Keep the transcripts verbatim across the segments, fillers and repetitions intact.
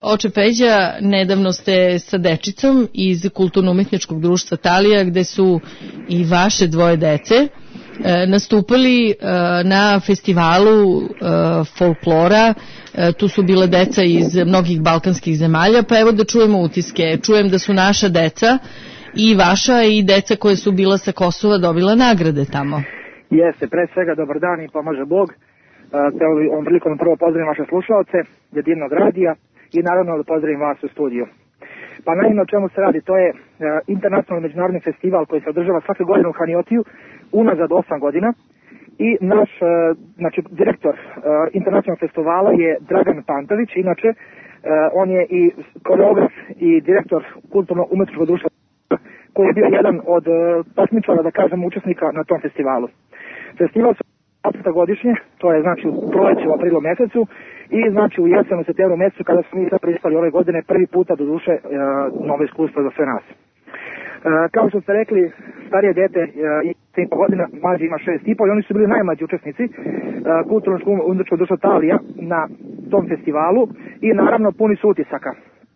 Oče Peđa, nedavno ste sa dečicom iz Kulturno-umetničkog društva Talija, gde su i vaše dvoje dece e, nastupali e, na festivalu e, folklora. E, tu su bila deca iz mnogih balkanskih zemalja, pa evo da čujemo utiske. Čujem da su naša deca i vaša i deca koje su bila sa Kosova dobila nagrade tamo. Jeste, pre svega dobar dan i pomože Bog. Te ovom prilikom prvo pozdravim vaše slušalce, Jedinnog radija i naravno da pozdravim vas u studiju. Pa naime o čemu se radi, to je internacionalni međunarodni festival koji se održava svake godine u Haniotiju unazad osam godina i naš znači, direktor internacionalnog festivala je Dragan Pantović, inače on je i koreograf i direktor Kulturno-umetničkog društva koji je bio jedan od takmičara, da kažem, učesnika na tom festivalu. Festival se godišnje, to je znači u proleće u aprilu mesecu i znači u jesenu u septembru mesecu kada smo mi sad pristali ove godine prvi puta do duše e, novo iskustvo za sve nas. E, kao što ste rekli, starije dete ima sedam godina, mlađi ima šest i po i oni su bili najmlađi učesnici e, Kulturno-umetničkog društva Talija na tom festivalu i naravno puni su utisaka.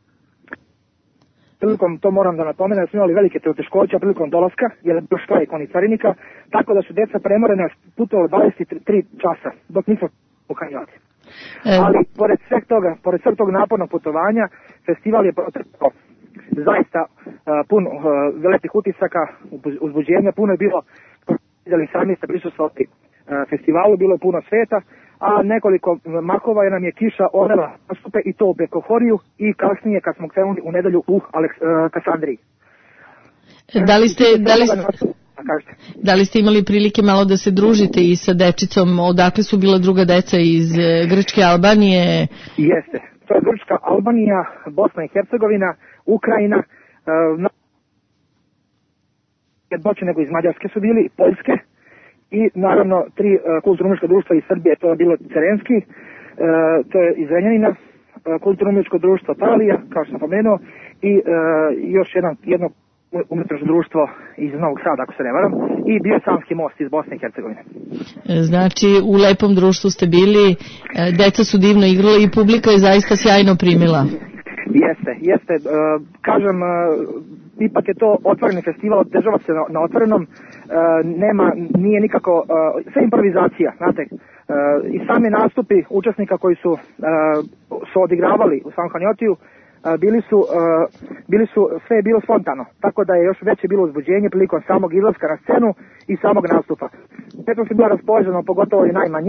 Prilikom, to moram da napomenem, da smo imali velike teškoće prilikom dolaska, jer je bio štrajk onih carinika, tako da su deca premorena putovali dvadeset tri časa, dok nismo u Hanioti. E... Ali, pored sveg toga, pored sveg tog napornog putovanja, festival je protrpao zaista uh, pun uh, velikih utisaka, uzbuđenja, puno je bilo, vidjeli sami ste prisustvovali uh, festivalu, bilo je puno sveta, a nekoliko mahova je nam je kiša odela nastupe i to u Bekohoriju i kasnije kad smo krenuli u nedelju u Aleks, uh, Kasandriji. Da li ste, da li ste, da li ste imali prilike malo da se družite i sa dečicom, odakle su bila druga deca iz Grčke, Albanije? Jeste, to je Grčka, Albanija, Bosna i Hercegovina, Ukrajina, uh, doći nego iz Mađarske su bili, Poljske, i naravno tri uh, kulturno-umetnička društva iz Srbije, to je bilo Cerenski, uh, to je iz Renjanina, uh, kulturno-umetničko društvo Talija, kao što sam pomenuo, i uh, još jedan, jedno umetničko društvo iz Novog Sada, ako se ne varam, i bio Sanski most iz Bosne i Hercegovine. Znači, u lepom društvu ste bili, deca su divno igrala i publika je zaista sjajno primila. Jeste, jeste. Uh, kažem, uh, ipak je to otvoreni festival, održava se na, na otvorenom, uh, nema, nije nikako, uh, sve improvizacija, znate, uh, i sami nastupi učesnika koji su, uh, su odigravali u samom Haniotiju, uh, bili su, uh, bili su, sve je bilo spontano, tako da je još veće bilo uzbuđenje prilikom samog izlaska na scenu i samog nastupa. Petno se bila raspoloženo, pogotovo i najmanji,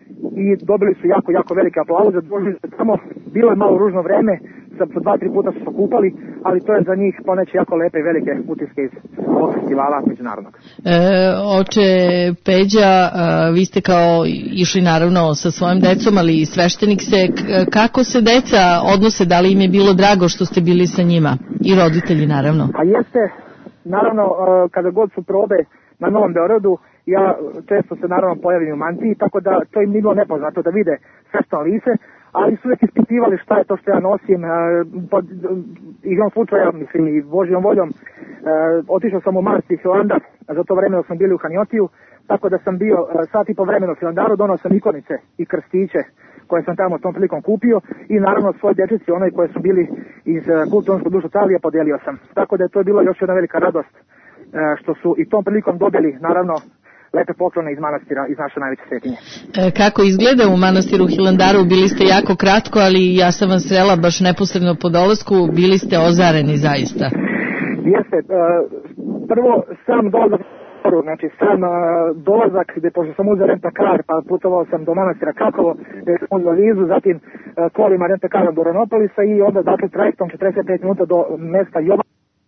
i dobili su jako, jako velike aplauze, družili se tamo, bilo je malo ružno vreme, sa dva, tri puta su se kupali, ali to je za njih poneće jako lepe i velike utiske iz ovog festivala međunarodnog. E, oče Peđa, vi ste kao išli naravno sa svojim decom, ali i sveštenik se, kako se deca odnose, da li im je bilo drago što ste bili sa njima i roditelji naravno? A jeste, naravno, kada god su probe na Novom Beogradu, ja često se naravno pojavim u mantiji, tako da to im nije bilo nepoznato da vide svešteno lice, ali su uvijek ispitivali šta je to što ja nosim. Pod igrom slučaja, mislim i Božjom voljom, otišao sam u manastir Hilandar, za to vreme sam bili u Haniotiju, tako da sam bio sat i po vremena u Hilandaru, donao sam ikonice i krstiće koje sam tamo tom prilikom kupio i naravno svoje dječici, onoj koje su bili iz Kulturno-umetničkog društva Talija, podelio sam. Tako da je to bilo još jedna velika radost što su i tom prilikom dobili, naravno, lepe poklone iz manastira, iz naše najveće svetinje. E, kako izgleda u manastiru Hilandaru? Bili ste jako kratko, ali ja sam vas srela baš neposredno po dolasku, bili ste ozareni zaista. Jeste, e, prvo sam dolazak, znači sam e, dolazak, gde pošto sam uzeo rentakar, pa putovao sam do manastira Kakovo, gde sam uzeo vizu, zatim e, kolima rentakarom do Ranopolisa i onda dakle trajektom četrdeset pet minuta do mesta Jovan.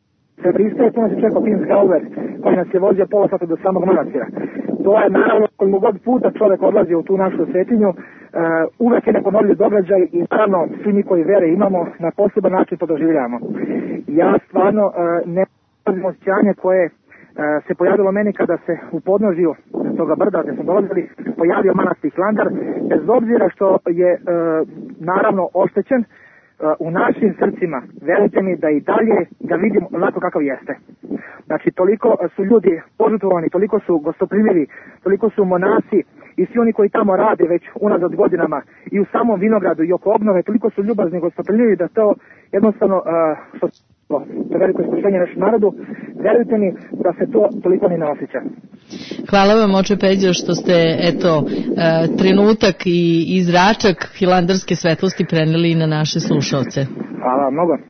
Se pristaje, tu nas je čekao Prince Gauver, koji nas je vozio pola sata do samog manastira. To je naravno, koliko god puta čovjek odlazi u tu našu svetinju, uh, uvek je neponovljiv događaj i naravno svi mi koji vere imamo, na poseban način to doživljamo. Ja stvarno uh, ne razim osjećanje koje uh, se pojavilo meni kada se u podnožju toga brda gdje smo dolazili pojavio manastir Hilandar, bez obzira što je uh, naravno oštećen, u našim srcima, verujte mi da i dalje ga vidim onako kakav jeste. Znači, toliko su ljudi požutvovani, toliko su gostoprimljivi, toliko su monasi i svi oni koji tamo rade već unazad godinama i u samom vinogradu i oko obnove, toliko su ljubazni i gostoprimljivi da to jednostavno, uh, što to veliko iskušenje našem narodu, verujte mi da se to toliko ni ne osjeća. Hvala vam, oče Peđo, što ste eto trenutak i, i zračak hilandarske svetlosti preneli na naše slušaoce. Hvala mnogo.